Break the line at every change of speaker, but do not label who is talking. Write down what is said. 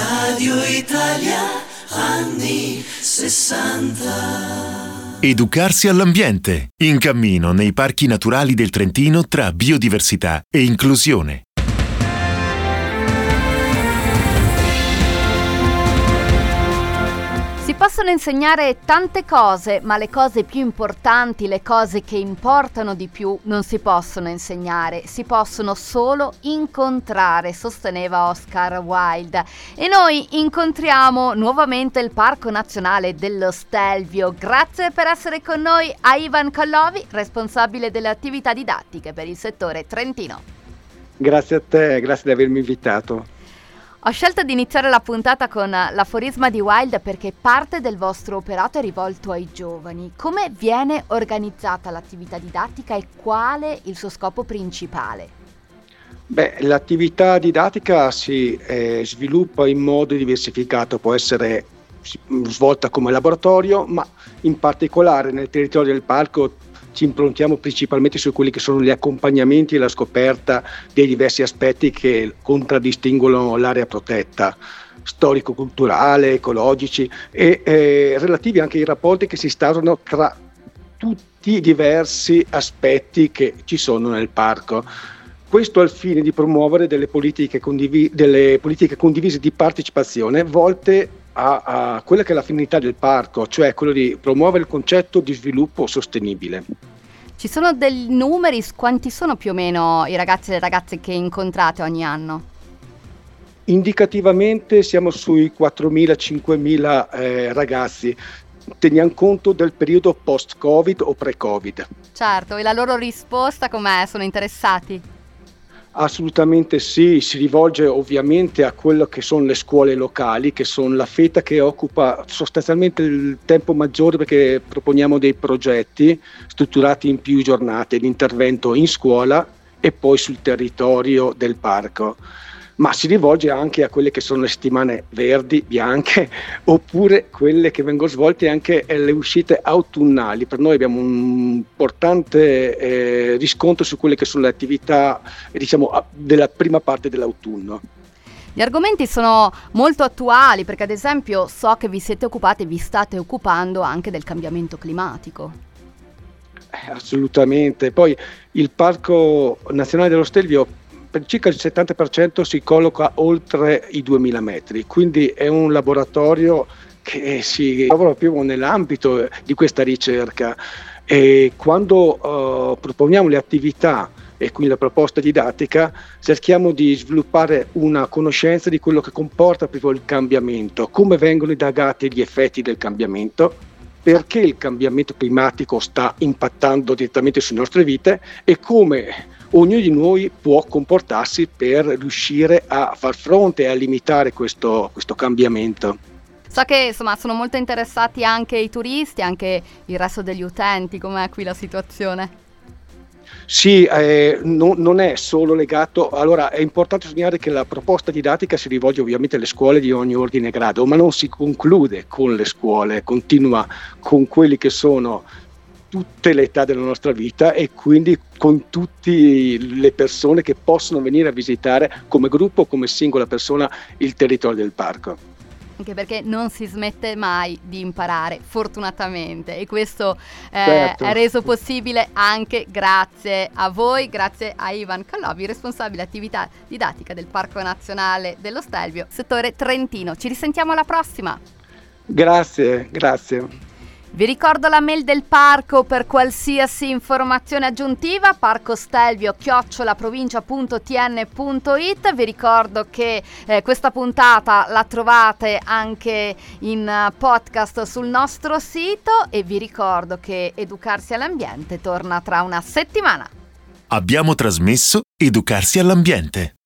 Radio Italia, anni 60.
Educarsi all'ambiente, in cammino nei parchi naturali del Trentino tra biodiversità e inclusione.
Si possono insegnare tante cose, ma le cose più importanti, le cose che importano di più, non si possono insegnare, si possono solo incontrare, sosteneva Oscar Wilde. E noi incontriamo nuovamente il Parco Nazionale dello Stelvio. Grazie per essere con noi a Ivan Collovi, responsabile delle attività didattiche per il settore trentino.
Grazie a te, grazie di avermi invitato.
Ho scelto di iniziare la puntata con l'aforisma di Wilde perché parte del vostro operato è rivolto ai giovani. Come viene organizzata l'attività didattica e quale il suo scopo principale?
L'attività didattica si sviluppa in modo diversificato, può essere svolta come laboratorio, ma in particolare nel territorio del parco ci improntiamo principalmente su quelli che sono gli accompagnamenti e la scoperta dei diversi aspetti che contraddistinguono l'area protetta, storico-culturale, ecologici e relativi anche ai rapporti che si instaurano tra tutti i diversi aspetti che ci sono nel parco. Questo al fine di promuovere delle politiche condivise di partecipazione volte a quella che è la finalità del parco, cioè quello di promuovere il concetto di sviluppo sostenibile.
Ci sono dei numeri? Quanti sono più o meno i ragazzi e le ragazze che incontrate ogni anno?
Indicativamente siamo sui 4.000-5.000 ragazzi. Teniamo conto del periodo post-Covid o pre-Covid.
Certo, e la loro risposta com'è? Sono interessati?
Assolutamente sì, si rivolge ovviamente a quello che sono le scuole locali, che sono la fetta che occupa sostanzialmente il tempo maggiore, perché proponiamo dei progetti strutturati in più giornate di intervento in scuola e poi sul territorio del parco. Ma si rivolge anche a quelle che sono le settimane verdi, bianche, oppure quelle che vengono svolte anche le uscite autunnali. Per noi abbiamo un importante riscontro su quelle che sono le attività, diciamo, della prima parte dell'autunno.
Gli argomenti sono molto attuali perché ad esempio so che vi state occupando anche del cambiamento climatico.
Assolutamente. Poi il Parco Nazionale dello Stelvio per circa il 70% si colloca oltre i 2000 metri, quindi è un laboratorio che si lavora proprio nell'ambito di questa ricerca, e quando proponiamo le attività e quindi la proposta didattica cerchiamo di sviluppare una conoscenza di quello che comporta proprio il cambiamento, come vengono indagati gli effetti del cambiamento, perché il cambiamento climatico sta impattando direttamente sulle nostre vite e come ognuno di noi può comportarsi per riuscire a far fronte e a limitare questo cambiamento.
So che insomma sono molto interessati anche i turisti, anche il resto degli utenti. Com'è qui la situazione?
Sì, non è solo legato. Allora, è importante sottolineare che la proposta didattica si rivolge ovviamente alle scuole di ogni ordine e grado, ma non si conclude con le scuole, continua con quelli che sono tutte le età della nostra vita e quindi con tutte le persone che possono venire a visitare come gruppo o come singola persona il territorio del parco.
Anche perché non si smette mai di imparare, fortunatamente, e questo
Certo.
è reso possibile anche grazie a voi, grazie a Ivan Collovi, responsabile attività didattica del Parco Nazionale dello Stelvio, settore trentino. Ci risentiamo alla prossima!
Grazie.
Vi ricordo la mail del parco per qualsiasi informazione aggiuntiva, parcostelvio@provincia.tn.it. Vi ricordo che questa puntata la trovate anche in podcast sul nostro sito e vi ricordo che Educarsi all'ambiente torna tra una settimana.
Abbiamo trasmesso Educarsi all'ambiente.